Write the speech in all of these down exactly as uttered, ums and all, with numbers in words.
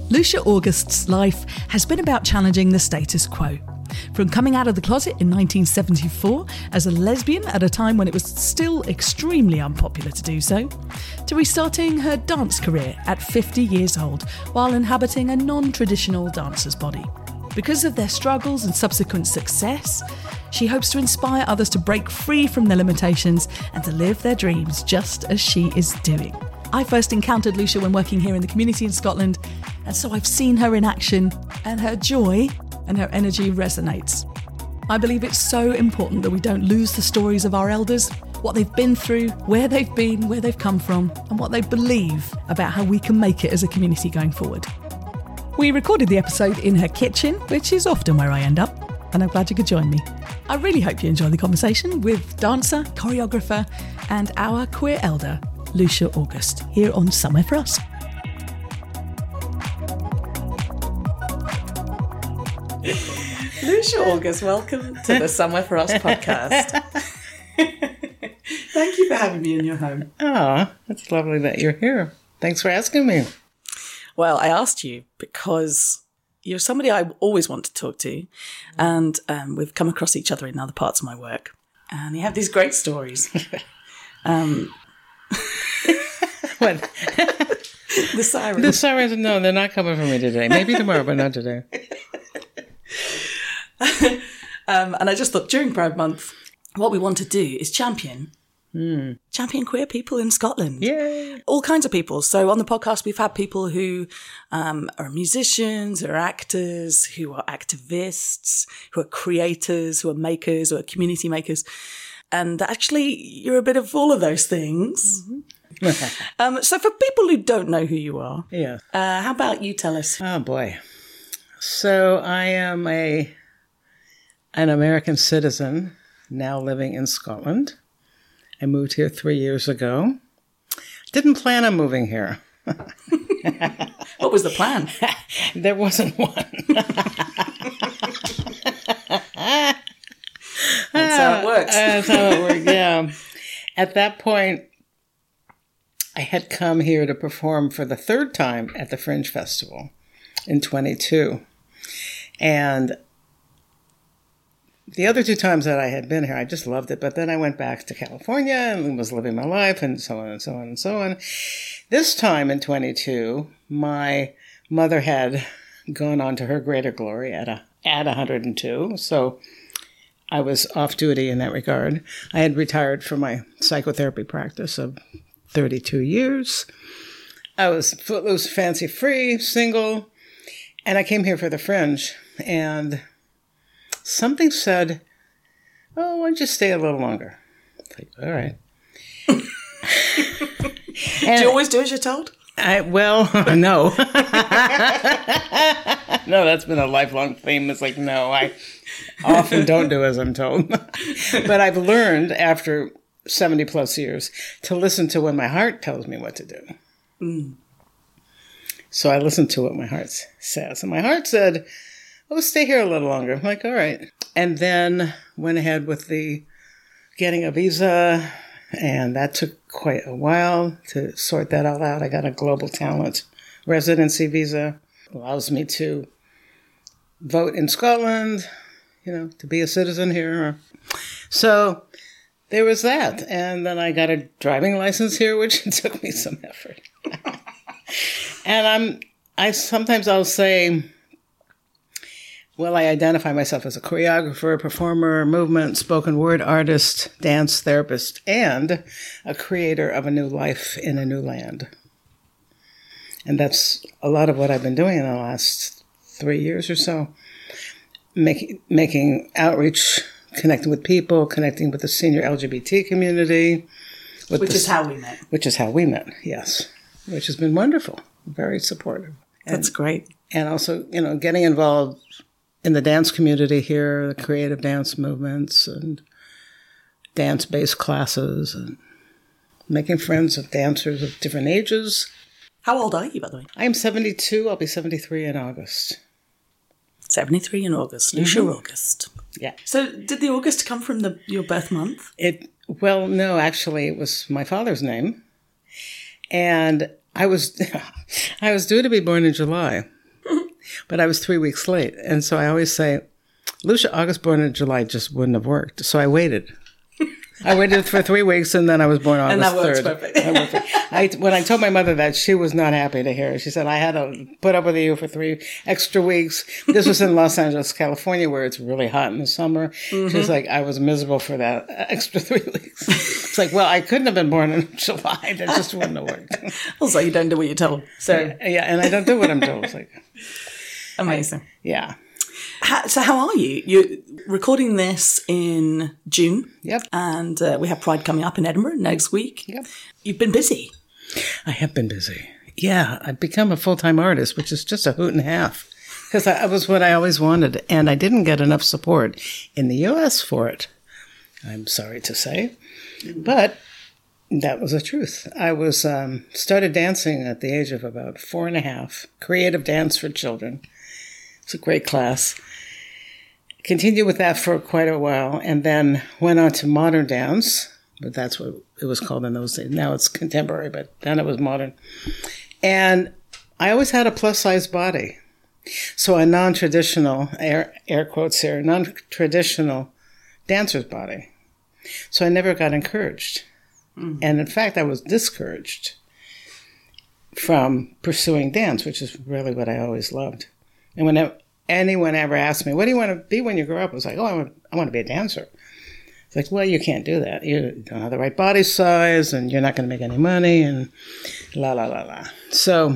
Lucia August's life has been about challenging the status quo. From coming out of the closet in nineteen seventy-four as a lesbian at a time when it was still extremely unpopular to do so, to restarting her dance career at fifty years old while inhabiting a non-traditional dancer's body. Because of their struggles and subsequent success, she hopes to inspire others to break free from their limitations and to live their dreams just as she is doing. I first encountered Lucia when working here in the community in Scotland, and so I've seen her in action, and her joy and her energy resonates. I believe it's so important that we don't lose the stories of our elders, what they've been through, where they've been, where they've come from, and what they believe about how we can make it as a community going forward. We recorded the episode in her kitchen, which is often where I end up, and I'm glad you could join me. I really hope you enjoy the conversation with dancer, choreographer, and our queer elder, Lucia August, here on Somewhere For Us. Lucia August, welcome to the Somewhere For Us podcast. Thank you for having me in your home. Oh, it's lovely that you're here. Thanks for asking me. Well, I asked you because you're somebody I always want to talk to, and um, we've come across each other in other parts of my work, and you have these great stories. um, What? The sirens. The sirens, no, they're not coming for me today. Maybe tomorrow, but not today. um, and I just thought during Pride Month, what we want to do is champion. Mm. Champion queer people in Scotland. Yay. All kinds of people. So on the podcast, we've had people who um, are musicians, who are actors, who are activists, who are creators, who are makers, who are community makers. And actually, you're a bit of all of those things. Mm-hmm. um, so for people who don't know who you are, yeah, uh, how about you tell us? Oh, boy. So I am a an American citizen now living in Scotland. I moved here three years ago. Didn't plan on moving here. What was the plan? There wasn't one. That's how it works. That's how it works, yeah. At that point, I had come here to perform for the third time at the Fringe Festival in twenty-two. And the other two times that I had been here, I just loved it. But then I went back to California and was living my life and so on and so on and so on. This time in twenty-two, my mother had gone on to her greater glory at a, at one hundred two. So I was off duty in that regard. I had retired from my psychotherapy practice of thirty-two years. I was footloose, fancy-free, single, and I came here for the Fringe, and something said, oh, why don't you stay a little longer? It's like, all right. Do you always do as you're told? I, well, no. No, that's been a lifelong theme. It's like, no, I often don't do as I'm told. But I've learned after seventy plus years to listen to when my heart tells me what to do. Mm. So I listened to what my heart says. And my heart said, oh, stay here a little longer. I'm like, all right. And then went ahead with the getting a visa. And that took quite a while to sort that all out. I got a global talent residency visa. Allows me to vote in Scotland, you know, to be a citizen here. So there was that. And then I got a driving license here, which took me some effort. And I'm, I sometimes I'll say, well, I identify myself as a choreographer, performer, movement, spoken word artist, dance therapist, and a creator of a new life in a new land. And that's a lot of what I've been doing in the last three years or so, making making outreach, connecting with people, connecting with the senior L G B T community. Which the, is how we met. Which is how we met, yes. Which has been wonderful, very supportive. And, That's great. And also, you know, getting involved in the dance community here, the creative dance movements and dance-based classes, and making friends of dancers of different ages. How old are you, by the way? I am seventy-two. I'll be seventy-three in August. seventy-three in August. Lucia mm-hmm. August. Yeah. So did the August come from the your birth month? It Well, no, actually, it was my father's name. And I was I was due to be born in July, but I was three weeks late. And so I always say, Lucia August born in July just wouldn't have worked. So I waited. I waited for three weeks, and then I was born August and that works third. perfect. I, when I told my mother that, she was not happy to hear it. She said, I had to put up with you for three extra weeks. This was in Los Angeles, California, where it's really hot in the summer. Mm-hmm. She's like, I was miserable for that extra three weeks. It's like, well, I couldn't have been born in July. That just wouldn't have worked. Also, you don't do what you're told. So yeah, yeah, and I don't do what I'm told. It's like, amazing. I, yeah. How, so how are you? You're recording this in June. Yep. And uh, we have Pride coming up in Edinburgh next week. Yep. You've been busy. I have been busy. Yeah, I've become a full-time artist, which is just a hoot and a half. Because that was what I always wanted, and I didn't get enough support in the U S for it, I'm sorry to say. But that was the truth. I was um, started dancing at the age of about four and a half, creative dance for children. It's a great class. Continued with that for quite a while, and then went on to modern dance, but that's what it was called in those days. Now it's contemporary, but then it was modern. And I always had a plus-size body. So a non-traditional, air, air quotes here, non-traditional dancer's body. So I never got encouraged. Mm. And in fact, I was discouraged from pursuing dance, which is really what I always loved. And whenever anyone ever asked me, what do you want to be when you grow up? I was like, oh, I want, I want to be a dancer. It's like, well, you can't do that. You don't have the right body size, and you're not going to make any money, and la, la, la, la. So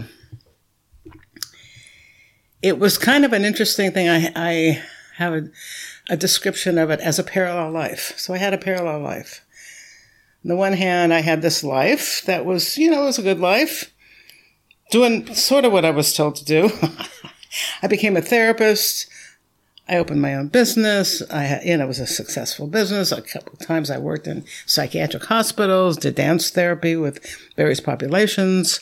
it was kind of an interesting thing. I, I have a, a description of it as a parallel life. So I had a parallel life. On the one hand, I had this life that was, you know, it was a good life, doing sort of what I was told to do. I became a therapist. I opened my own business. I had, you know, it was a successful business. A couple of times I worked in psychiatric hospitals, did dance therapy with various populations,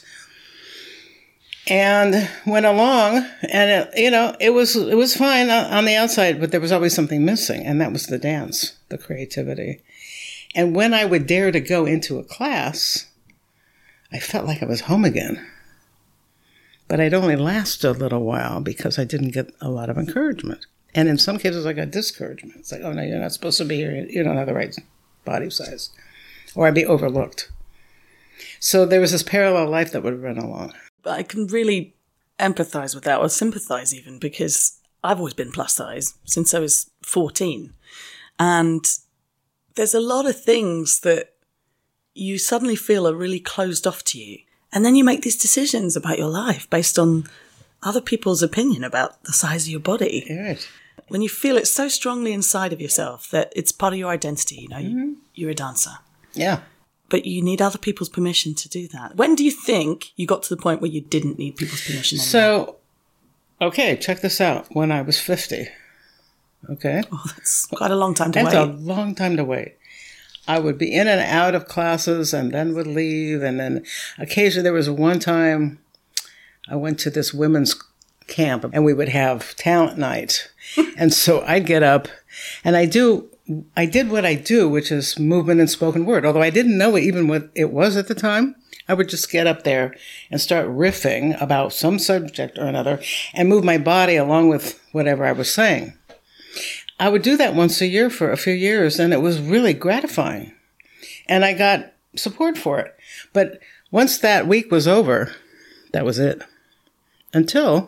and went along. And it, you know, it was it was fine on the outside, but there was always something missing, and that was the dance, the creativity. And when I would dare to go into a class, I felt like I was home again. But I'd only last a little while because I didn't get a lot of encouragement. And in some cases, I got discouragement. It's like, oh, no, you're not supposed to be here. You don't have the right body size. Or I'd be overlooked. So there was this parallel life that would run along. I can really empathize with that, or sympathize even, because I've always been plus size since I was fourteen. And there's a lot of things that you suddenly feel are really closed off to you. And then you make these decisions about your life based on other people's opinion about the size of your body. Right. When you feel it so strongly inside of yourself that it's part of your identity, you know, mm-hmm. you're a dancer. Yeah. But you need other people's permission to do that. When do you think you got to the point where you didn't need people's permission anymore? So, okay, check this out. When I was fifty, okay? Oh, that's quite a long time to that's wait. That's a long time to wait. I would be in and out of classes and then would leave. And then occasionally there was one time I went to this women's camp and we would have talent night. And so I'd get up and I do, I did what I do, which is movement and spoken word. Although I didn't know even what it was at the time. I would just get up there and start riffing about some subject or another and move my body along with whatever I was saying. I would do that once a year for a few years, and it was really gratifying. And I got support for it. But once that week was over, that was it. Until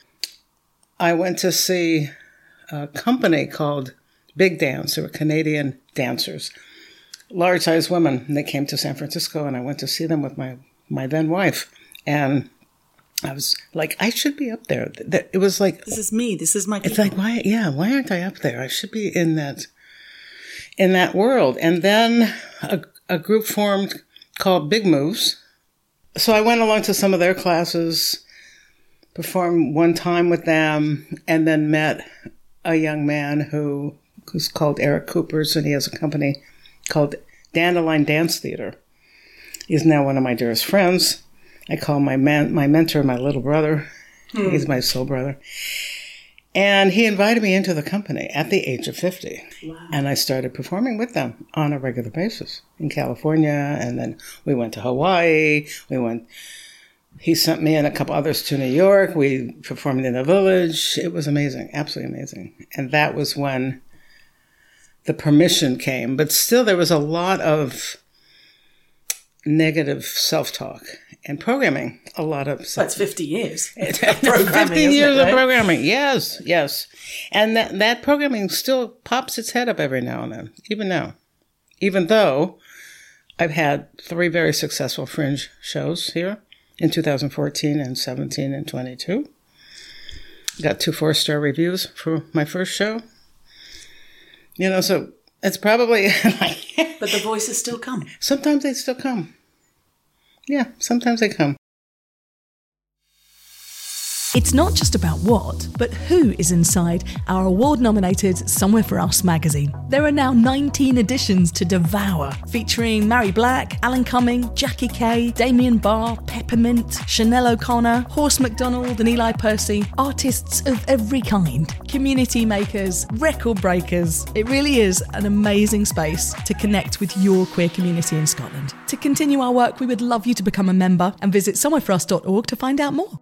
I went to see a company called Big Dance. They were Canadian dancers, large-sized women. And they came to San Francisco, and I went to see them with my, my then wife. And I was like, I should be up there. It was like, this is me. This is my people. It's like, why, yeah, why aren't I up there? I should be in that, in that world. And then a, a group formed called Big Moves. So I went along to some of their classes, performed one time with them, and then met a young man who who's called Eric Coopers, and he has a company called Dandelion Dance Theater. He's now one of my dearest friends. I call my man, my mentor my little brother. Hmm. He's my soul brother. And he invited me into the company at the age of fifty. Wow. And I started performing with them on a regular basis in California. And then we went to Hawaii. We went he sent me and a couple others to New York. We performed in the Village. It was amazing, absolutely amazing. And that was when the permission came. But still, there was a lot of negative self-talk and programming. A lot of self- That's fifty years. fifteen years of programming. Yes, yes. And that, that programming still pops its head up every now and then, even now. Even though I've had three very successful Fringe shows here in two thousand fourteen and seventeen and twenty-two. Got two four-star reviews for my first show. You know, so it's probably... But the voices still come. Sometimes they still come. Yeah, sometimes they come. It's not just about what, but who is inside our award-nominated Somewhere For Us magazine. There are now nineteen editions to devour, featuring Mary Black, Alan Cumming, Jackie Kay, Damien Barr, Peppermint, Chanel O'Connor, Horst McDonald and Eli Percy, artists of every kind, community makers, record breakers. It really is an amazing space to connect with your queer community in Scotland. To continue our work, we would love you to become a member and visit somewhere for us dot org to find out more.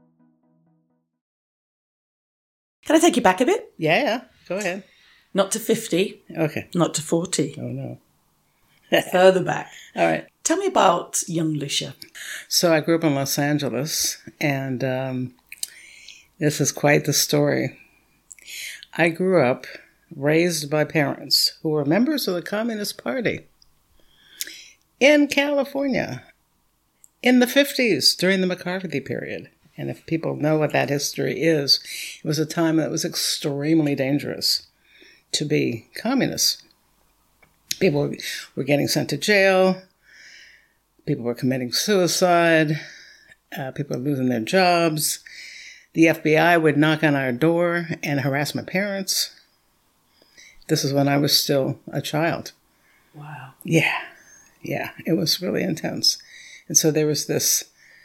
Can I take you back a bit? Yeah, yeah. Go ahead. Not to fifty. Okay. Not to forty. Oh, no. Further back. All right. Tell me about young Lucia. So I grew up in Los Angeles, and um, this is quite the story. I grew up raised by parents who were members of the Communist Party in California in the fifties during the McCarthy period. And if people know what that history is, it was a time that was extremely dangerous to be communists. People were getting sent to jail. People were committing suicide. Uh, people were losing their jobs. The F B I would knock on our door and harass my parents. This is when I was still a child. Wow. Yeah. Yeah. It was really intense. And so there was this...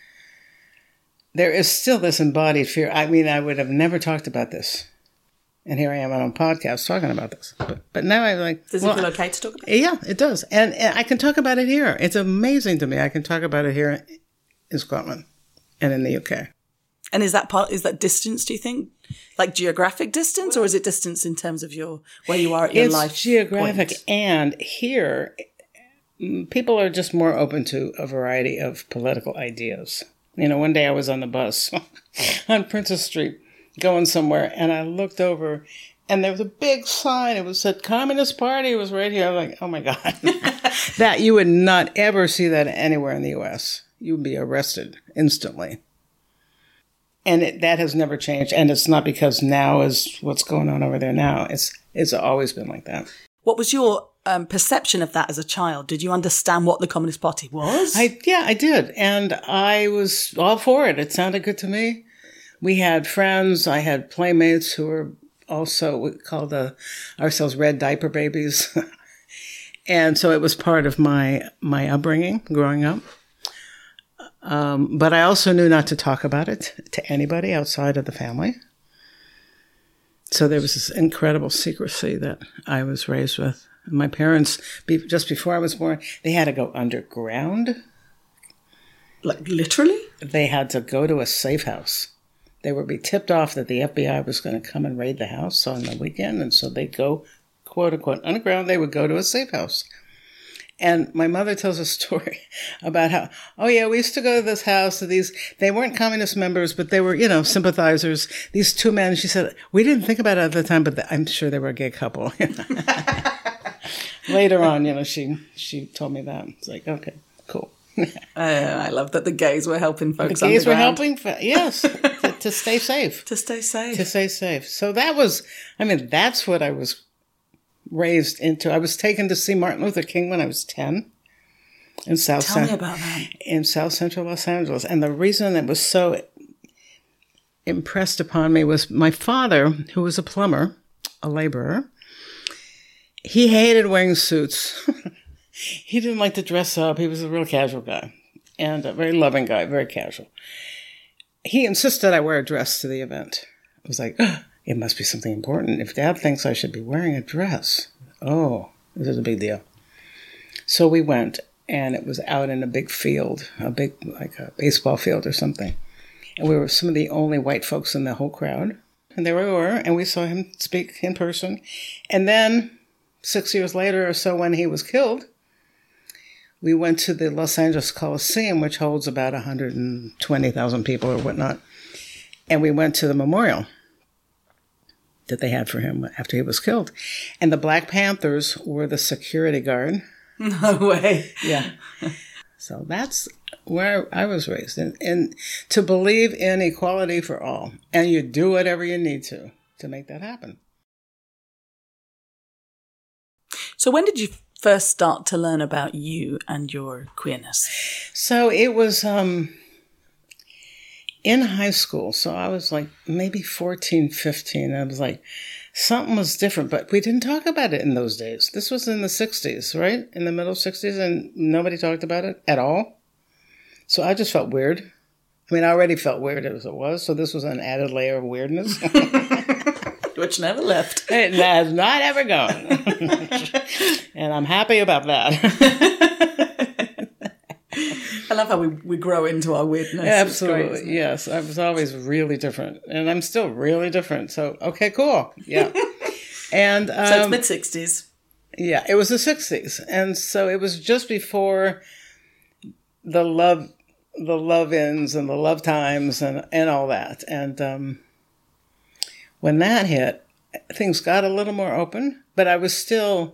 There is still this embodied fear. I mean, I would have never talked about this. And here I am on a podcast talking about this. But, but now I'm like... Does well, it feel okay to talk about it? Yeah, it does. And, and I can talk about it here. It's amazing to me. I can talk about it here in Scotland and in the U K. And is that part, is that distance, do you think? Like geographic distance, or is it distance in terms of your where you are at your it's life? It's geographic. Point? And here, people are just more open to a variety of political ideas. You know, one day I was on the bus on Princess Street going somewhere, and I looked over, and there was a big sign. It was said Communist Party. It was right here. I'm like, oh, my God. That you would not ever see that anywhere in the U S. You would be arrested instantly. And it, that has never changed. And it's not because now is what's going on over there now. It's, it's always been like that. What was your um, perception of that as a child? Did you understand what the Communist Party was? I yeah, I did. And I was all for it. It sounded good to me. We had friends. I had playmates who were also, we called uh, ourselves red diaper babies. And so it was part of my, my upbringing growing up. Um, but I also knew not to talk about it to anybody outside of the family. So there was this incredible secrecy that I was raised with. My parents, just before I was born, they had to go underground. Like literally? They had to go to a safe house. They would be tipped off that the F B I was going to come and raid the house on the weekend. And so they'd go, quote unquote, underground. They would go to a safe house. And my mother tells a story about how, oh yeah, we used to go to this house. These, they weren't communist members, but they were, you know, sympathizers. These two men, she said, we didn't think about it at the time, but I'm sure they were a gay couple. Later on, you know, she, she told me that. It's like, okay, cool. uh, I love that the gays were helping folks The gays were underground. helping, yes, to, to stay safe. To stay safe. To stay safe. So that was, I mean, that's what I was raised into. I was taken to see Martin Luther King when I was ten in South Tell Cent- me about that. in South Central Los Angeles. And the reason it was so impressed upon me was my father, who was a plumber, a laborer. He hated wearing suits. He didn't like to dress up. He was a real casual guy and a very loving guy, very casual. He insisted I wear a dress to the event. I was like, oh, it must be something important. If Dad thinks I should be wearing a dress, oh, this is a big deal. So we went, and it was out in a big field, a big, like a baseball field or something. And we were some of the only white folks in the whole crowd. And there we were, and we saw him speak in person. And then six years later or so, when he was killed, we went to the Los Angeles Coliseum, which holds about one hundred twenty thousand people or whatnot. And we went to the memorial that they had for him after he was killed. And the Black Panthers were the security guard. No way. Yeah. So that's where I was raised. And, and to believe in equality for all. And you do whatever you need to to make that happen. So when did you first start to learn about you and your queerness? So it was um, in high school. So I was like maybe fourteen, fifteen. I was like, something was different, but we didn't talk about it in those days. This was in the sixties, right? In the middle sixties, and nobody talked about it at all. So I just felt weird. I mean, I already felt weird as it was, so this was an added layer of weirdness. Which never left. It has not ever gone. And I'm happy about that. I love how we, we grow into our weirdness. Absolutely, great, yes. I was always really different, and I'm still really different. So, okay, cool. Yeah. And um, so it's mid-sixties. Yeah, it was the sixties. And so it was just before the love the love-ins and the love times and, and all that. And um, when that hit, things got a little more open, but I was still,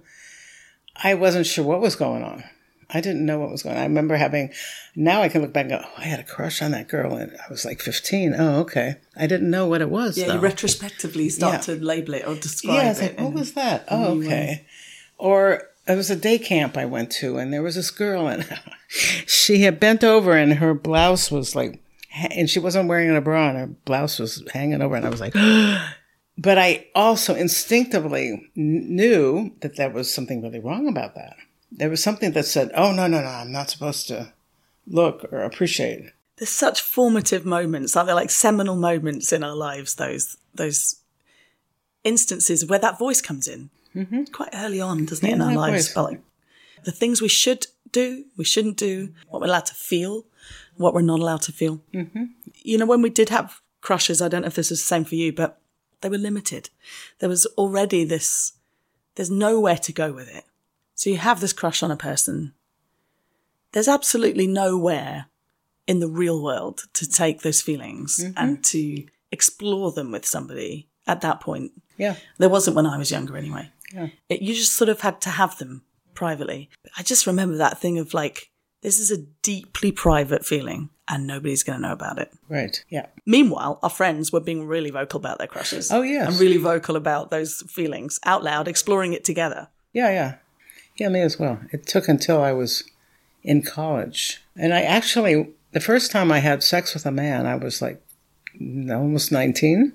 I wasn't sure what was going on. I didn't know what was going on. I remember having, now I can look back and go, oh, I had a crush on that girl, and I was like fifteen. Oh, okay. I didn't know what it was, Yeah, though. You retrospectively start yeah. to label it or describe yeah, it's it. like, what was that? Oh, okay. Or it was a day camp I went to, and there was this girl, and she had bent over, and her blouse was like, and she wasn't wearing a bra, and her blouse was hanging over, and I was like, but I also instinctively knew that there was something really wrong about that. There was something that said, oh, no, no, no, I'm not supposed to look or appreciate. There's such formative moments, aren't there? Like seminal moments in our lives, those those instances where that voice comes in. Mm-hmm. Quite early on, doesn't it, yeah, in our lives? Voice. But like the things we should do, we shouldn't do, what we're allowed to feel, what we're not allowed to feel. Mm-hmm. You know, when we did have crushes, I don't know if this is the same for you, but they were limited. There was already this, there's nowhere to go with it. So you have this crush on a person. There's absolutely nowhere in the real world to take those feelings mm-hmm. and to explore them with somebody at that point. Yeah. There wasn't when I was younger anyway. Yeah. It, you just sort of had to have them privately. I just remember that thing of like, this is a deeply private feeling and nobody's going to know about it. Right. Yeah. Meanwhile, our friends were being really vocal about their crushes. Oh, yes. And really vocal about those feelings out loud, exploring it together. Yeah, yeah. Yeah, me as well. It took until I was in college. And I actually, the first time I had sex with a man, I was like almost nineteen.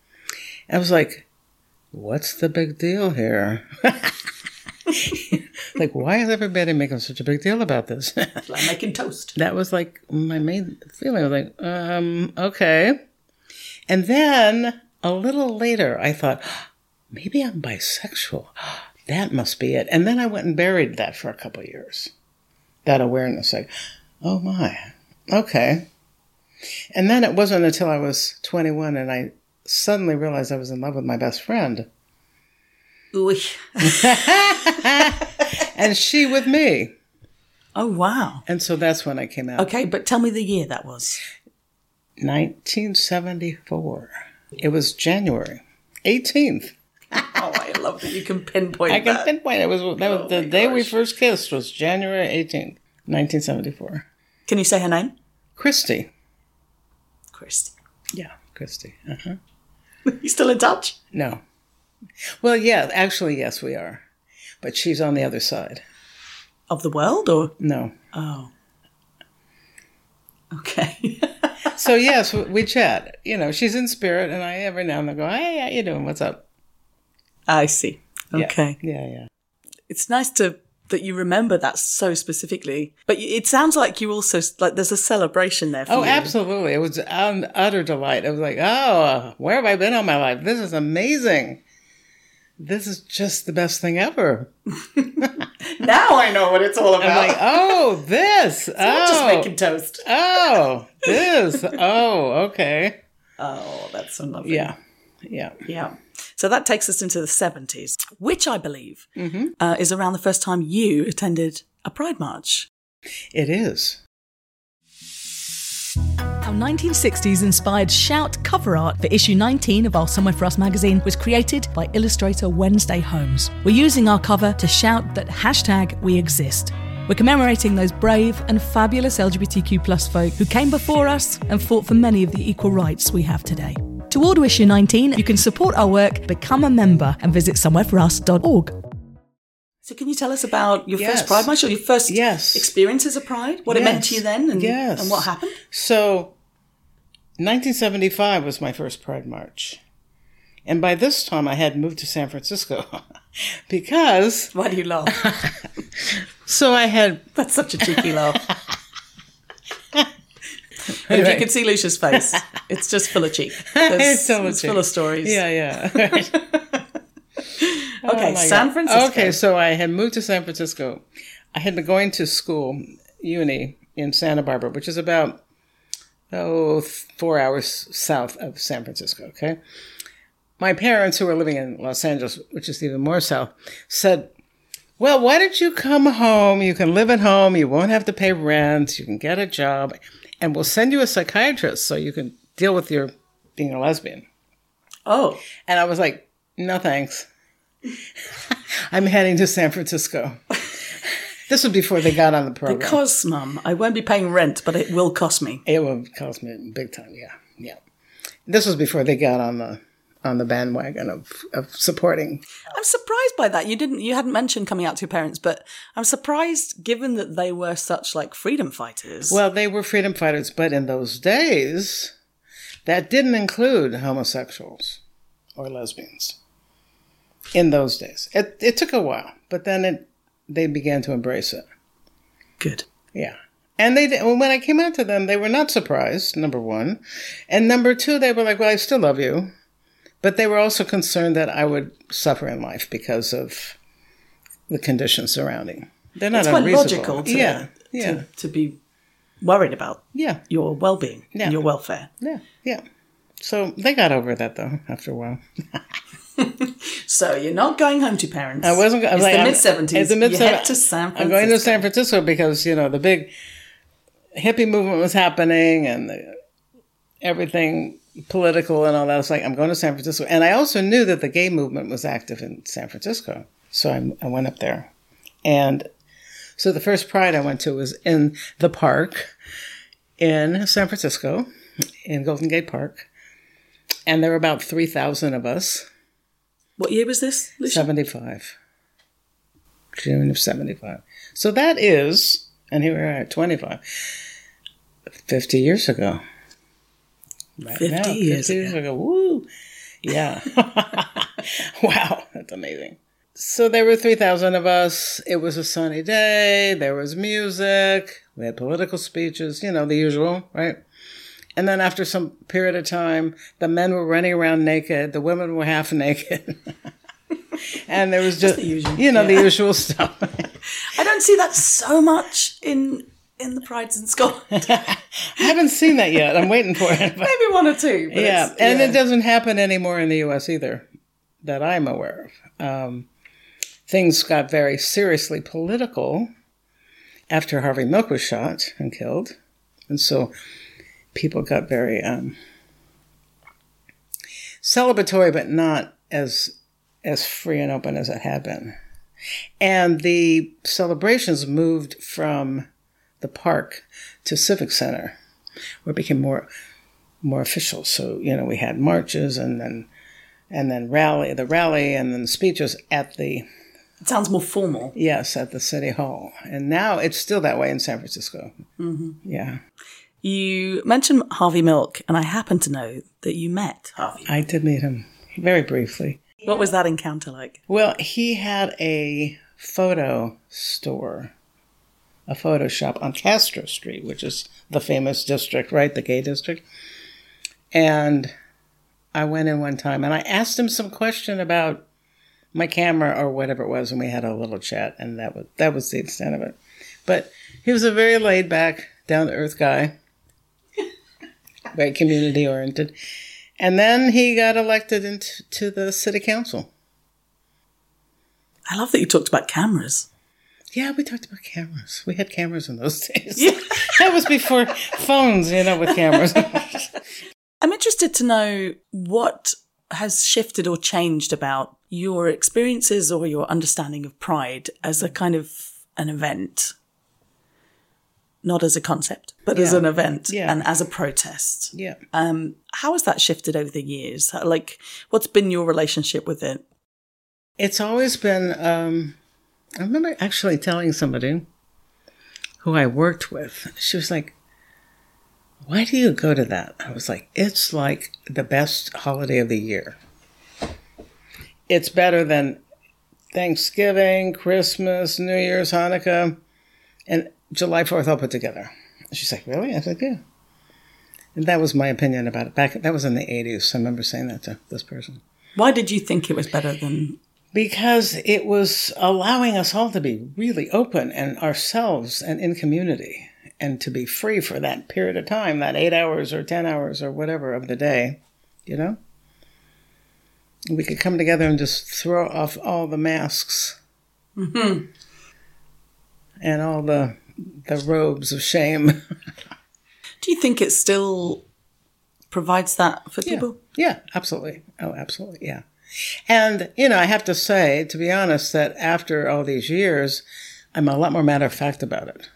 I was like, what's the big deal here? Like, why is everybody making such a big deal about this? It's like making toast. That was like my main feeling. I was like, um, okay. And then a little later, I thought, maybe I'm bisexual. That must be it. And then I went and buried that for a couple of years. That awareness, like, oh my, okay. And then it wasn't until I was twenty-one and I suddenly realized I was in love with my best friend. Ooh. And she with me. Oh, wow. And so that's when I came out. Okay, but tell me the year that was. nineteen seventy-four. It was January eighteenth. Oh, I love that you can pinpoint I can that. pinpoint it. It was, that was Oh the my day gosh. we first kissed was January eighteenth, nineteen seventy-four. Can you say her name? Christy. Christy. Yeah, Christy. Uh-huh. You still in touch? No. Well, yeah, actually, yes, we are. But she's on the other side. Of the world, or? No. Oh. Okay. So, yes, we chat. You know, she's in spirit, and I every now and then go, hey, how you doing? What's up? I see. Okay. Yeah, yeah. yeah. It's nice to that you remember that so specifically. But it sounds like you also, like there's a celebration there for Oh, you. absolutely. It was an utter delight. I was like, oh, where have I been all my life? This is amazing. this is just the best thing ever. Now I know what it's all about. I'm like, oh, this. It's oh, not just making toast. Oh, this. Oh, okay. Oh, that's so lovely. Yeah, yeah. Yeah. So that takes us into the seventies, which I believe Mm-hmm. uh, is around the first time you attended a Pride March. It is. Our nineteen sixties-inspired Shout cover art for issue nineteen of our Somewhere For Us magazine was created by illustrator Wednesday Holmes. We're using our cover to shout that hashtag we exist. We're commemorating those brave and fabulous L G B T Q plus folk who came before us and fought for many of the equal rights we have today. To order issue nineteen, you can support our work, become a member, and visit somewhere for us dot org. So can you tell us about your Yes. first Pride March, or your first Yes. experience as a Pride? What it Yes. meant to you then, and, Yes. and what happened? So, nineteen seventy-five was my first Pride March. And by this time, I had moved to San Francisco because... Why do you laugh? So I had... That's such a cheeky laugh. But if you could see Lucia's face, it's just full of cheek. There's- It's full of it's cheek. full of stories. Yeah, yeah. Right. Okay, Oh my San God. Francisco. Okay, so I had moved to San Francisco. I had been going to school, uni, in Santa Barbara, which is about, oh, four hours south of San Francisco, okay? My parents, who were living in Los Angeles, which is even more south, said, well, why don't you come home? You can live at home. You won't have to pay rent. You can get a job. And we'll send you a psychiatrist so you can deal with your being a lesbian. Oh, And I was like, no, thanks. I'm heading to San Francisco. This was before they got on the program. because, Mum, I won't be paying rent, but it will cost me. It would cost me big time, yeah, yeah. This was before they got on the on the bandwagon of, of supporting. I'm surprised by that. You didn't. You hadn't mentioned coming out to your parents, but I'm surprised, given that they were such like freedom fighters. Well, they were freedom fighters, but in those days, that didn't include homosexuals or lesbians. In those days, it it took a while, but then it they began to embrace it. Good. Yeah. And they did, when I came out to them, they were not surprised, number one. And number two, they were like, well, I still love you. But they were also concerned that I would suffer in life because of the conditions surrounding. They're not It's quite unreasonable. logical to, yeah, yeah, to, to be worried about yeah, your well-being Yeah. and your welfare. yeah, yeah. So they got over that, though, after a while. So you're not going home to your parents. I wasn't go- I was It's like, the I'm- mid seventies. it's the mid- You head to San Francisco. I'm going to San Francisco because, you know, the big hippie movement was happening and the, everything political and all that. I was like, I'm going to San Francisco. And I also knew that the gay movement was active in San Francisco. So I, I went up there. And so the first Pride I went to was in the park in San Francisco, in Golden Gate Park. And there were about three thousand of us. What year was this, Lucia? seventy-five. June of seventy-five. So that is, and here we are at twenty-five, fifty years ago. Right fifty now, years fifty years ago. Woo! Yeah. Wow, that's amazing. So there were three thousand of us. It was a sunny day. There was music. We had political speeches, you know, the usual, right? And then after some period of time, the men were running around naked. The women were half naked. And there was just, the usual, you know, yeah. the usual stuff. I don't see that so much in in the Prides in Scotland. I haven't seen that yet. I'm waiting for it. But, Maybe one or two. But yeah, it's- and yeah. it doesn't happen anymore in the U S either, that I'm aware of. Um, things got very seriously political after Harvey Milk was shot and killed. And so people got very um, celebratory, but not as as free and open as it had been. And the celebrations moved from the park to Civic Center, where it became more more official. So, you know, we had marches and then and then rally, the rally, and then speeches at the, It sounds more formal. yes, at the City Hall. And now it's still that way in San Francisco. Mm-hmm. Yeah. You mentioned Harvey Milk, and I happen to know that you met Harvey. I did meet him very briefly. What was that encounter like? Well, he had a photo store, a photo shop on Castro Street, which is the famous district, right? The gay district. And I went in one time and I asked him some question about my camera or whatever it was, and we had a little chat, and that was that was the extent of it. But he was a very laid back, down to earth guy, very community oriented, and then he got elected into to the city council. I love that you talked about cameras. Yeah, we talked about cameras. We had cameras in those days. Yeah. That was before phones, you know, with cameras. I'm interested to know what has shifted or changed about your experiences or your understanding of Pride as a kind of an event. Not as a concept, but yeah. as an event yeah. and as a protest. Yeah. Um, how has that shifted over the years? Like, what's been your relationship with it? It's always been, um, I remember actually telling somebody who I worked with, she was like, why do you go to that? I was like, it's like the best holiday of the year. It's better than Thanksgiving, Christmas, New Year's, Hanukkah, and July fourth all put together. She's like, really? I said, yeah. And that was my opinion about it. Back that was in the eighties. I remember saying that to this person. Why did you think it was better than... Because it was allowing us all to be really open and ourselves and in community and to be free for that period of time, that eight hours or ten hours or whatever of the day, you know? We could come together and just throw off all the masks mm-hmm. and all the the robes of shame. Do you think it still provides that for people? Yeah, yeah, absolutely. Oh, absolutely, yeah. And, you know, I have to say, to be honest, that after all these years, I'm a lot more matter of fact about it.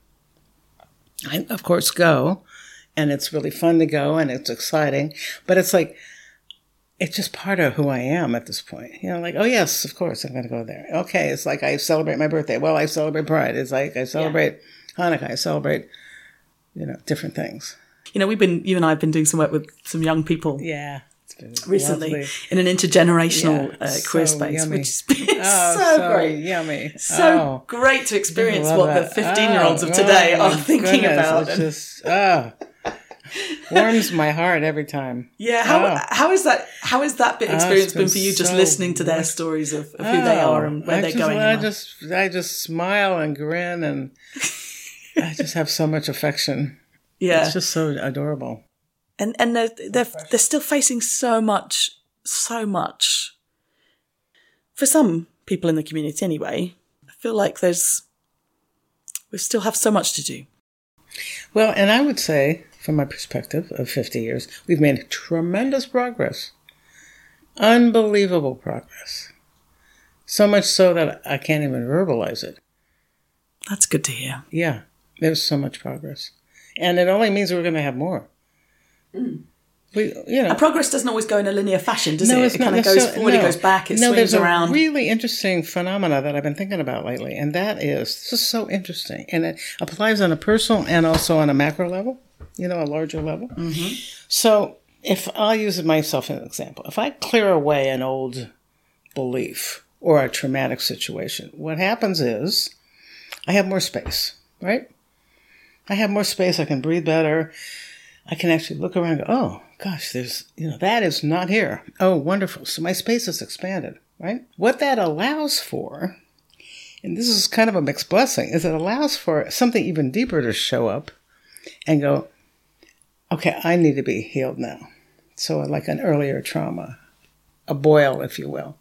I, of course, go, and it's really fun to go, and it's exciting, but it's like, it's just part of who I am at this point. You know, like, oh, yes, of course, I'm going to go there. Okay, it's like I celebrate my birthday. Well, I celebrate Pride. It's like I celebrate yeah. Hanukkah. I celebrate, you know, different things. You know, we've been, you and I have been doing some work with some young people. Yeah. Recently, lovely. In an intergenerational yeah, uh, queer so space, yummy. which has been oh, so, so great. Yummy. So oh. great to experience Love what that. the fifteen-year-olds oh, of today oh, are thinking goodness. about. It just oh, warms my heart every time. Yeah, how oh. how is that? How has that bit experience oh, been, been for you? so just listening to their great. stories of, of oh, who they are and where I they're just, going. I just, I just smile and grin, and I just have so much affection. Yeah, it's just so adorable. And and they're they're they're still facing so much. So much. For some people in the community anyway, I feel like there's, we still have so much to do. Well, and I would say, from my perspective of fifty years, we've made tremendous progress. Unbelievable progress. So much so that I can't even verbalize it. That's good to hear. Yeah, there's so much progress. And it only means we're going to have more. Mm. We, you know, and progress doesn't always go in a linear fashion, does no, it? It's It not kind of goes forward, no. it goes back, it no, swings there's around. A really interesting phenomena that I've been thinking about lately, and that is, this is so interesting, and it applies on a personal and also on a macro level, you know, a larger level. Mm-hmm. So if I'll use myself as an example, if I clear away an old belief or a traumatic situation, what happens is I have more space, right? I have more space, I can breathe better, I can actually look around and go, oh, gosh, there's, you know, that is not here. Oh, wonderful. So my space is expanded, right? What that allows for, and this is kind of a mixed blessing, is it allows for something even deeper to show up and go, okay, I need to be healed now. So like an earlier trauma, a boil, if you will.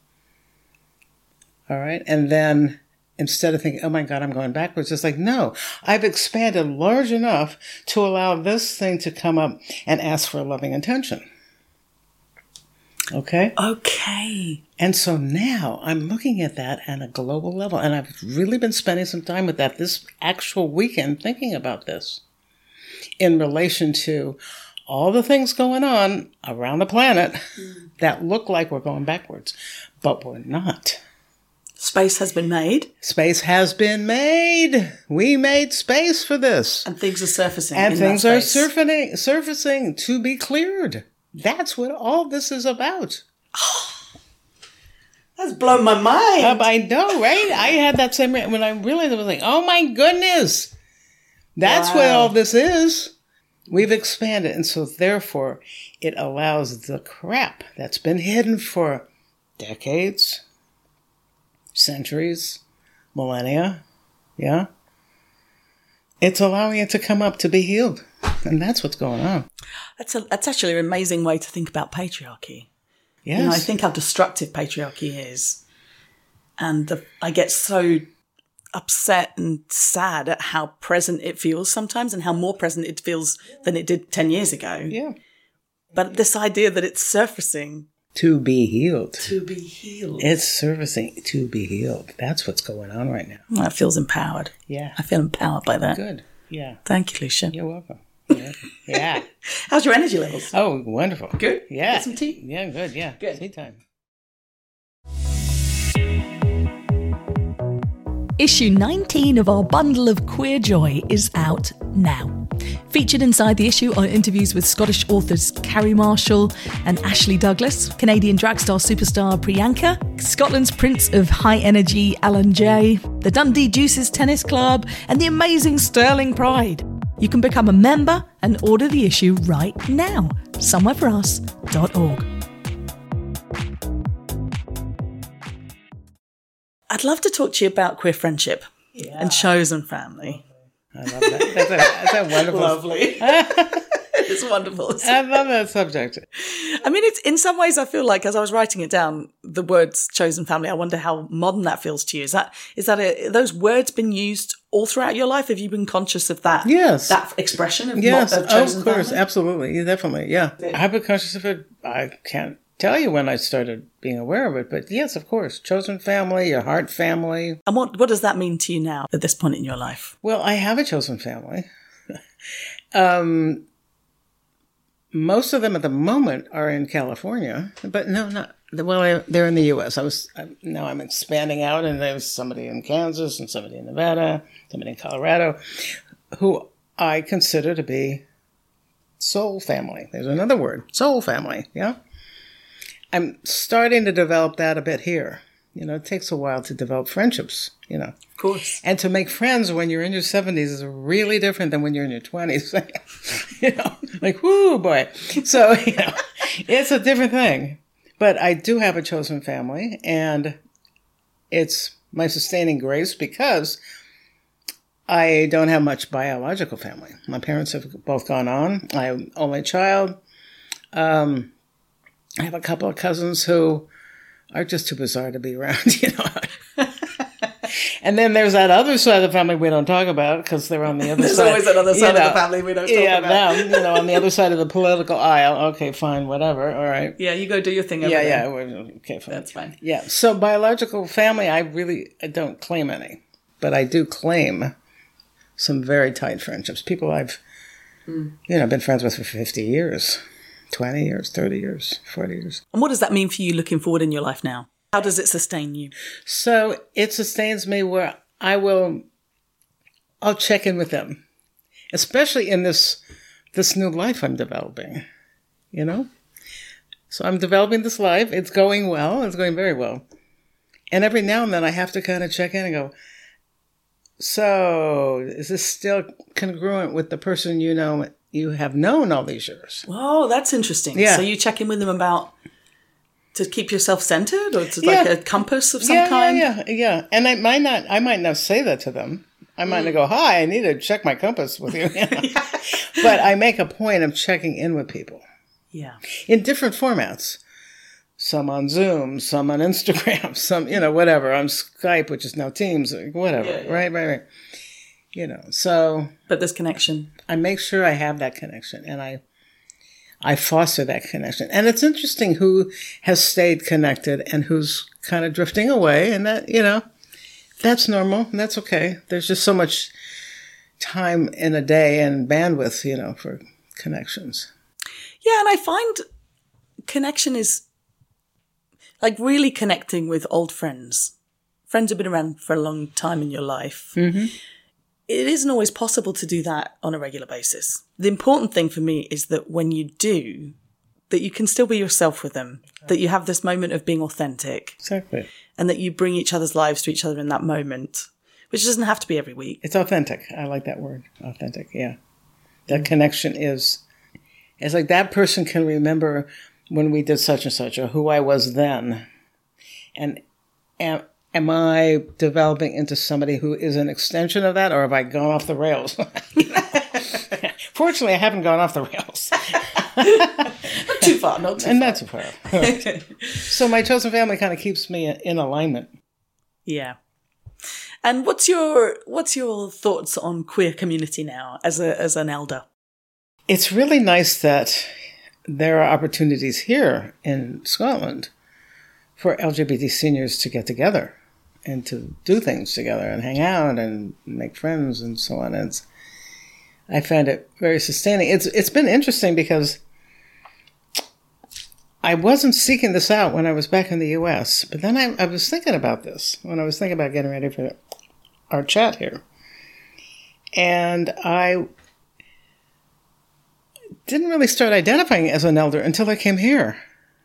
All right. And then instead of thinking, oh my God, I'm going backwards, it's like, no, I've expanded large enough to allow this thing to come up and ask for a loving intention. Okay? Okay. And so now I'm looking at that at a global level, and I've really been spending some time with that this actual weekend thinking about this in relation to all the things going on around the planet mm. that look like we're going backwards, but we're not. Space has been made. Space has been made. We made space for this. And things are surfacing. And in things that are space. surfacing, surfacing to be cleared. That's what all this is about. That's blown my mind. Uh, I know, right? I had that same, when I realized it, I was like, oh my goodness. That's wow. what all this is. We've expanded. And so therefore, it allows the crap that's been hidden for decades, centuries, millennia. Yeah. It's allowing it to come up to be healed. And that's what's going on. That's a, that's actually an amazing way to think about patriarchy. Yes. You know, I think how destructive patriarchy is. And the, I get so upset and sad at how present it feels sometimes and how more present it feels than it did ten years ago. Yeah. But this idea that it's surfacing. To be healed. To be healed. It's surfacing to be healed. That's what's going on right now. I feel empowered. Yeah. I feel empowered by that. Good. Yeah. Thank you, Lucia. You're welcome. You're welcome. Yeah. How's your energy levels? Oh, wonderful. Good? Yeah. Get some tea? Yeah, good. Yeah. Good. Tea time. Issue nineteen of our bundle of Queer Joy is out now. Featured inside the issue are interviews with Scottish authors Carrie Marshall and Ashley Douglas, Canadian drag star superstar Priyanka, Scotland's Prince of High Energy Alan Jay, the Dundee Juices Tennis Club, and the amazing Sterling Pride. You can become a member and order the issue right now. somewhere for us dot org. I'd love to talk to you about queer friendship Yeah. and chosen family. I love that. That's a, that's a wonderful. Lovely. It's wonderful. I love that subject. I mean, it's in some ways I feel like as I was writing it down, the words chosen family, I wonder how modern that feels to you. Is that, is that a, are those words been used all throughout your life? Have you been conscious of that? Yes. That expression of, Yes, mo- of chosen of course, family? absolutely, yeah, definitely, yeah. I've been conscious of it. I can't tell you when I started being aware of it, but yes, of course, chosen family, your heart family. And what, what does that mean to you now at this point in your life? Well, I have a chosen family. um, most of them at the moment are in California, but no, not well. I, they're in the U S. I was I, now I'm expanding out, and there's somebody in Kansas and somebody in Nevada, somebody in Colorado, who I consider to be soul family. There's another word, soul family. Yeah, I'm starting to develop that a bit here. You know, it takes a while to develop friendships. You know. Of course. And to make friends when you're in your seventies is really different than when you're in your twenties. You know, like, whoo, boy. So, you know, it's a different thing. But I do have a chosen family, and it's my sustaining grace because I don't have much biological family. My parents have both gone on. I'm an only child. Um, I have a couple of cousins who are just too bizarre to be around, you know. And then there's that other side of the family we don't talk about because they're on the other There's side. always another side you know, of the family we don't talk yeah, about. Yeah, them, you know, on the other side of the political aisle. Okay, fine, whatever, all right. Yeah, you go do your thing over yeah, there. Yeah, we're- okay, fine. That's fine. Yeah, so biological family, I really I don't claim any. But I do claim some very tight friendships. People I've, mm. you know, been friends with for fifty years, twenty years, thirty years, forty years. And what does that mean for you looking forward in your life now? How does it sustain you? So it sustains me where I will, I'll check in with them, especially in this, this new life I'm developing, you know? So I'm developing this life. It's going well. It's going very well. And every now and then I have to kind of check in and go, so is this still congruent with the person you know, you have known all these years? Whoa, that's interesting. Yeah. So you check in with them about to keep yourself centered, or to like Yeah. a compass of some yeah, kind? Yeah, yeah, yeah. And I might not, I might not say that to them. I might Mm. not go, hi, I need to check my compass with you. You know? But I make a point of checking in with people Yeah. in different formats. Some on Zoom, some on Instagram, some, you know, whatever, on Skype, which is now Teams, whatever. Yeah, yeah. Right, right, right. You know, so But this connection. I make sure I have that connection, and I I foster that connection. And it's interesting who has stayed connected and who's kind of drifting away, and that, you know, that's normal, and that's okay. There's just so much time in a day and bandwidth, you know, for connections. Yeah, and I find connection is like really connecting with old friends. Friends who've been around for a long time in your life. Mm-hmm. It isn't always possible to do that on a regular basis. The important thing for me is that when you do, that you can still be yourself with them, that you have this moment of being authentic, Exactly. and that you bring each other's lives to each other in that moment, which doesn't have to be every week. It's authentic. I like that word. Authentic, yeah. That connection is, it's like that person can remember when we did such and such or who I was then. And, and am I developing into somebody who is an extension of that, or have I gone off the rails? Fortunately, I haven't gone off the rails. Not too far, not too and far. not too far. Right. So my chosen family kind of keeps me in alignment. Yeah. And what's your what's your thoughts on queer community now as a as an elder? It's really nice that there are opportunities here in Scotland for L G B T seniors to get together and to do things together and hang out and make friends and so on. And it's, I find it very sustaining. It's it's been interesting because I wasn't seeking this out when I was back in the U S, but then I, I was thinking about this when I was thinking about getting ready for our chat here. And I didn't really start identifying as an elder until I came here.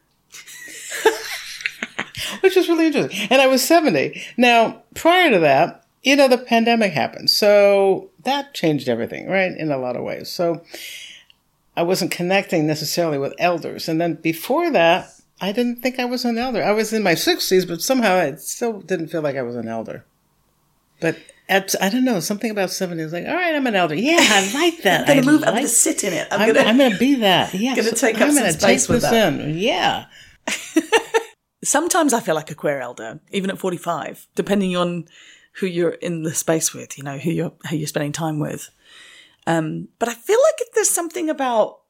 Which was really interesting. And I was seventy. Now, prior to that, you know, the pandemic happened. So that changed everything, right, in a lot of ways. So I wasn't connecting necessarily with elders. And then before that, I didn't think I was an elder. I was in my sixties, but somehow I still didn't feel like I was an elder. But at, I don't know, something about seventy is like, all right, I'm an elder. Yeah, I like that. I'm going to move, like, I'm going to sit in it. I'm, I'm, going to I'm going to be that. Yes. going to take up I'm some gonna space take with this that. in. Yeah. Sometimes I feel like a queer elder, even at forty-five, depending on who you're in the space with, you know, who you're who you're spending time with. Um, but I feel like there's something about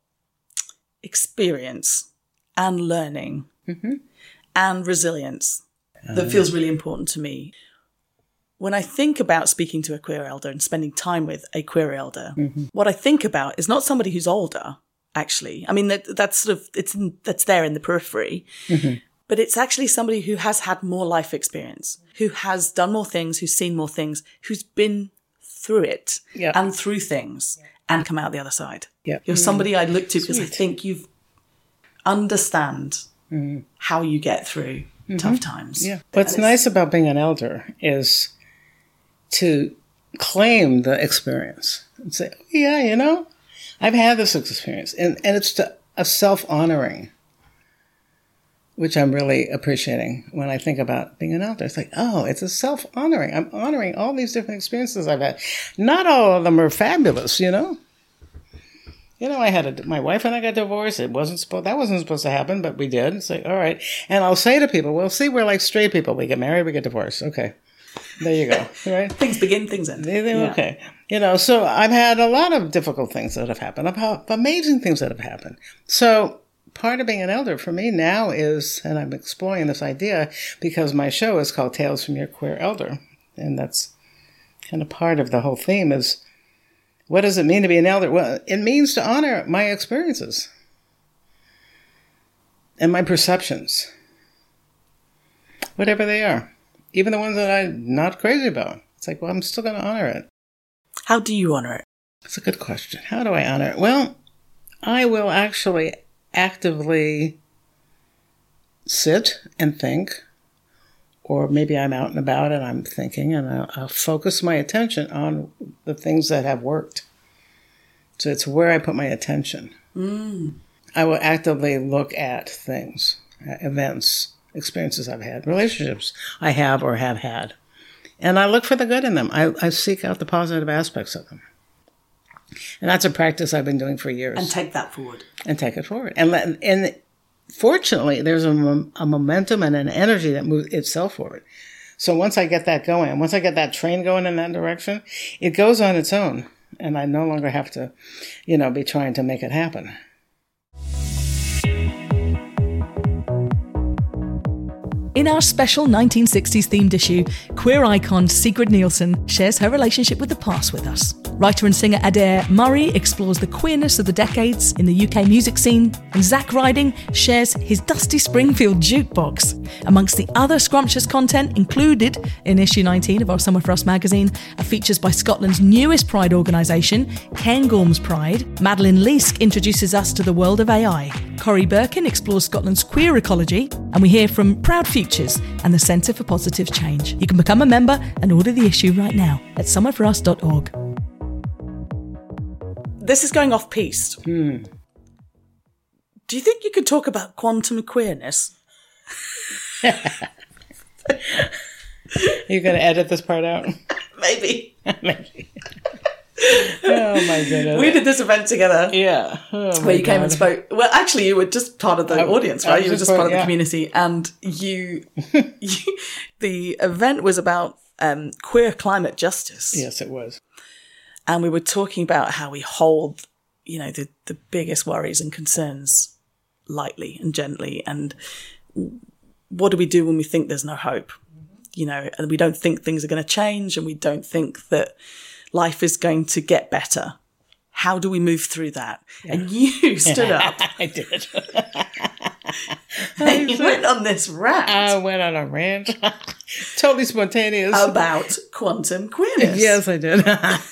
experience and learning mm-hmm. and resilience uh, that feels really important to me. When I think about speaking to a queer elder and spending time with a queer elder, mm-hmm. what I think about is not somebody who's older, actually. I mean, that that's sort of, it's that's there in the periphery. Mm-hmm. But it's actually somebody who has had more life experience, who has done more things, who's seen more things, who's been through it yeah. and through things and come out the other side. Yeah. You're somebody I look to Sweet. because I think you understand mm-hmm. how you get through mm-hmm. tough times. Yeah. What's nice about being an elder is to claim the experience and say, oh, yeah, you know, I've had this experience. And, and it's to, a self-honoring, which I'm really appreciating when I think about being an elder. It's like, oh, it's a self-honoring. I'm honoring all these different experiences I've had. Not all of them are fabulous, you know? You know, I had a, my wife and I got divorced. It wasn't supposed, that wasn't supposed to happen, but we did. It's like, all right. And I'll say to people, well, see, we're like straight people. We get married, we get divorced. Okay. There you go. Right? Things begin, things end. They, they, yeah. Okay. You know, so I've had a lot of difficult things that have happened. I've had amazing things that have happened. So part of being an elder for me now is, and I'm exploring this idea because my show is called Tales from Your Queer Elder. And that's kind of part of the whole theme is, what does it mean to be an elder? Well, it means to honor my experiences and my perceptions, whatever they are, even the ones that I'm not crazy about. It's like, well, I'm still going to honor it. How do you honor it? That's a good question. How do I honor it? Well, I will actually actively sit and think, or maybe I'm out and about and I'm thinking, and I'll, I'll focus my attention on the things that have worked. So it's where I put my attention. Mm. I will actively look at things, at events, experiences I've had, relationships I have or have had. And I look for the good in them. I, I seek out the positive aspects of them. And that's a practice I've been doing for years. And take that forward. And take it forward. And let, and fortunately, there's a, a momentum and an energy that moves itself forward. So once I get that going, once I get that train going in that direction, it goes on its own. And I no longer have to, you know, be trying to make it happen. In our special nineteen sixties themed issue, queer icon Sigrid Nielsen shares her relationship with the past with us. Writer and singer Adair Murray explores the queerness of the decades in the U K music scene, and Zach Riding shares his Dusty Springfield jukebox. Amongst the other scrumptious content included in issue nineteen of our Summer for Us magazine are features by Scotland's newest Pride organisation, Cairngorms Pride. Madeleine Leask introduces us to the world of A I. Corrie Birkin explores Scotland's queer ecology, and we hear from Proud Futures and the Centre for Positive Change. You can become a member and order the issue right now at summer for us dot org. This is going off-piste. Hmm. Do you think you could talk about quantum queerness? You going to edit this part out? Maybe. Maybe. Oh my goodness. We did this event together. Yeah. Oh where you God. came and spoke. Well, actually, you were just part of the I, audience, right? You were just part, part of the yeah. community. And you, you, the event was about um, queer climate justice. Yes, it was. And we were talking about how we hold, you know, the, the biggest worries and concerns lightly and gently. And what do we do when we think there's no hope? You know, and we don't think things are going to change, and we don't think that life is going to get better. How do we move through that? Yeah. And you stood up. I did. And you went on this rant. I went on a rant. Totally spontaneous. About quantum queerness. Yes, I did.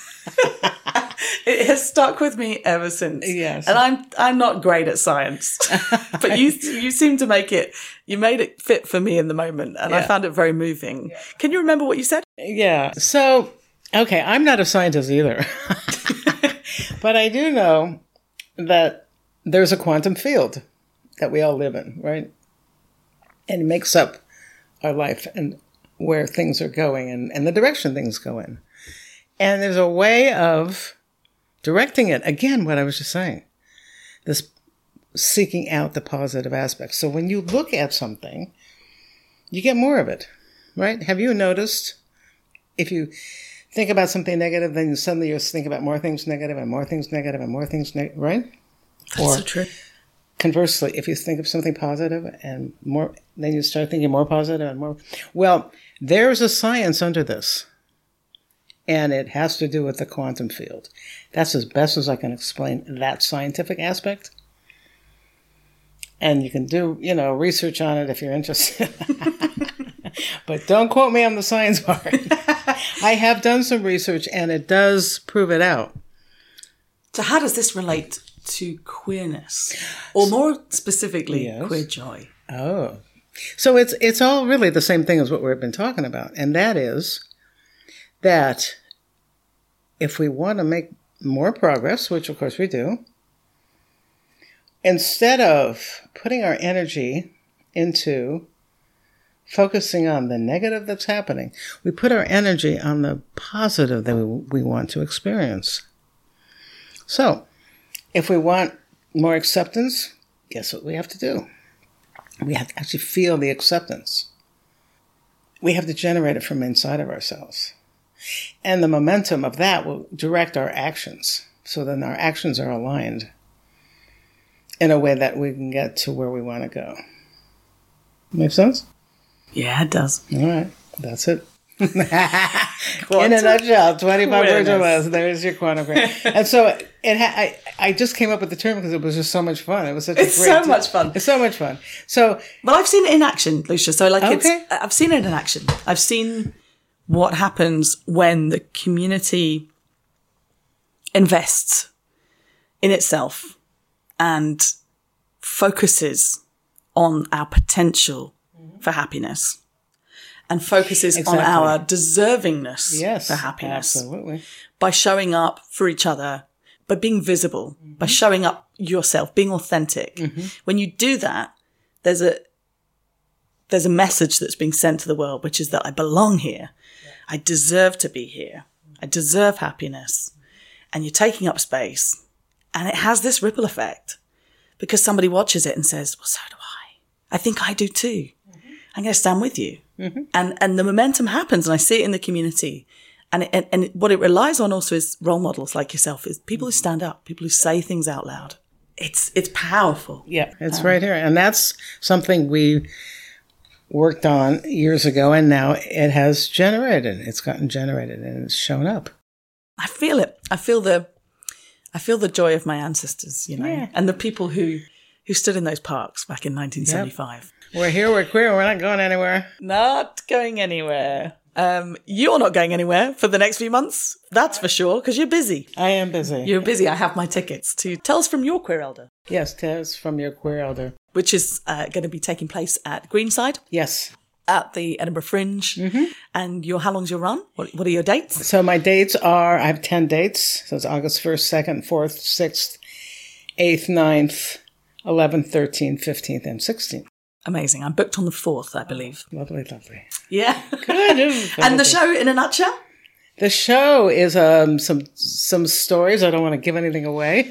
It has stuck with me ever since. Yes. And I'm I'm not great at science. But you you seem to make it, you made it fit for me in the moment. And yeah. I found it very moving. Yeah. Can you remember what you said? Yeah. So, okay, I'm not a scientist either. But I do know that there's a quantum field that we all live in, right? And it makes up our life and where things are going and, and the direction things go in. And there's a way of directing it. Again, what I was just saying, this seeking out the positive aspects. So when you look at something, you get more of it, right? Have you noticed if you think about something negative, then suddenly you think about more things negative and more things negative and more things negative, right? That's or so true. Conversely, if you think of something positive and more, then you start thinking more positive and more. Well, there's a science under this, and it has to do with the quantum field. That's as best as I can explain that scientific aspect. And you can do, you know, research on it if you're interested. But don't quote me on the science part. I have done some research, and it does prove it out. So how does this relate to queerness? Or more specifically, yes. Queer joy? Oh. So it's it's all really the same thing as what we've been talking about. And that is that if we want to make more progress, which of course we do, instead of putting our energy into focusing on the negative that's happening, we put our energy on the positive that we, we want to experience. So, if we want more acceptance, guess what we have to do? We have to actually feel the acceptance. We have to generate it from inside of ourselves. And the momentum of that will direct our actions. So then our actions are aligned in a way that we can get to where we want to go. Make sense? Yeah, it does. All right. That's it. In a nutshell, twenty-five words or less. There's your quantum queerness. And so it ha- I, I just came up with the term because it was just so much fun. It was such it's a great so t- much fun. It's so much fun. So, but I've seen it in action, Lucia. So like, okay. it's, I've seen it in action. I've seen what happens when the community invests in itself and focuses on our potential mm-hmm. for happiness. And focuses exactly. on our deservingness yes, for happiness. Absolutely. By showing up for each other, by being visible, mm-hmm. by showing up yourself, being authentic. Mm-hmm. When you do that, there's a there's a message that's being sent to the world, which is that I belong here. Yeah. I deserve to be here. I deserve happiness. And you're taking up space. And it has this ripple effect because somebody watches it and says, well, so do I. I think I do too. Mm-hmm. I'm going to stand with you. Mm-hmm. And and the momentum happens, and I see it in the community. And it, and, and what it relies on also is role models like yourself, is people who stand up, people who say things out loud. It's it's powerful. Yeah, it's um, right here. And that's something we worked on years ago, and now it has generated. It's gotten generated, and it's shown up. I feel it. I feel the I feel the joy of my ancestors, you know, yeah. and the people who, who stood in those parks back in nineteen seventy-five. Yep. We're here, we're queer, we're not going anywhere. Not going anywhere. Um, you're not going anywhere for the next few months, that's for sure, because you're busy. I am busy. You're busy. I have my tickets to Tales from Your Queer Elder. Yes, Tales from Your Queer Elder. Which is uh, going to be taking place at Greenside. Yes. At the Edinburgh Fringe. Mm-hmm. And your how long's your run? What, what are your dates? So my dates are, I have ten dates. So it's August first, second, fourth, sixth, eighth, ninth, eleventh, thirteenth, fifteenth, and sixteenth. Amazing. I'm booked on the fourth, I believe. Lovely, lovely. Yeah. Good. And the show in a nutshell? The show is um, some some stories. I don't want to give anything away.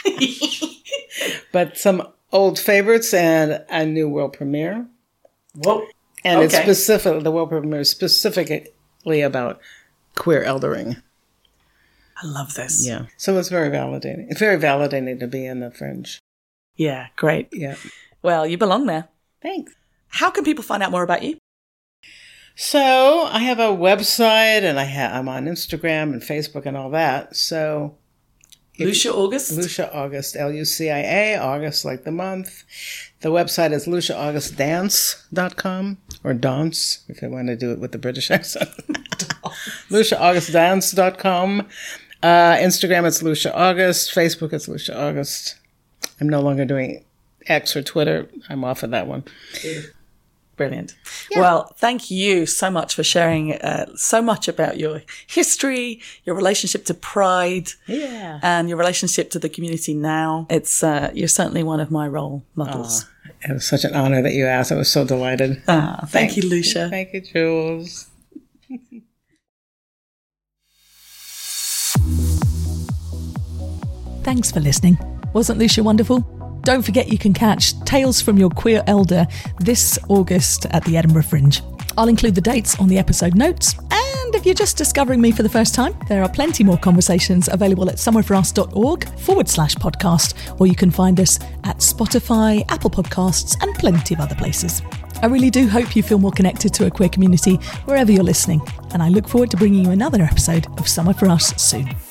But some old favorites and a new world premiere. Whoa. And okay. it's specific, the world premiere is specifically about queer eldering. I love this. Yeah. So it's very validating. It's very validating to be in the Fringe. Yeah, great. Yeah. Well, you belong there. Thanks. How can people find out more about you? So I have a website, and I ha- I'm on Instagram and Facebook and all that. So Lucia August? Lucia August, L U C I A, August like the month. The website is lucia august dance dot com, or dance, if you want to do it with the British accent. lucia august dance dot com. Uh, Instagram, it's Lucia August. Facebook, it's Lucia August. I'm no longer doing X or Twitter. I'm off of that one. Brilliant. Yeah. Well, thank you so much for sharing uh, so much about your history, your relationship to Pride, Yeah. and your relationship to the community now. It's uh, you're certainly one of my role models. Oh, it was such an honor that you asked. I was so delighted. Ah, thank Thanks. you, Lucia. Thank you, Jules. Thanks for listening. Wasn't Lucia wonderful? Don't forget you can catch Tales from Your Queer Elder this August at the Edinburgh Fringe. I'll include the dates on the episode notes, and if you're just discovering me for the first time, there are plenty more conversations available at somewhereforus.org forward slash podcast, or you can find us at Spotify, Apple Podcasts, and plenty of other places. I really do hope you feel more connected to a queer community wherever you're listening, and I look forward to bringing you another episode of Somewhere For Us soon.